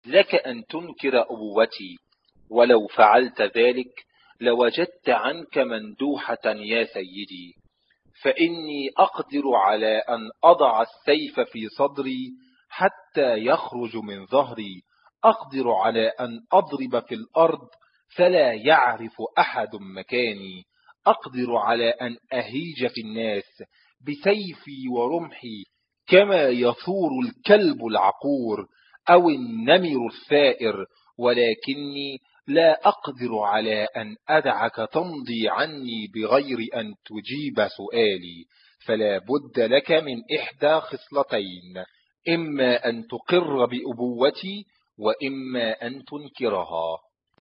لك أن تنكر أبوتي، ولو فعلت ذلك لوجدت عنك مندوحة يا سيدي، فإني أقدر على أن أضع السيف في صدري حتى يخرج من ظهري، أقدر على أن أضرب في الأرض فلا يعرف أحد مكاني، أقدر على أن أهيج في الناس بسيفي ورمحي كما يثور الكلب العقور أو النمر الثائر، ولكني لا أقدر على أن أدعك تمضي عني بغير أن تجيب سؤالي، فلا بد لك من إحدى خصلتين: إما أن تقر بأبوتي وإما أن تنكرها.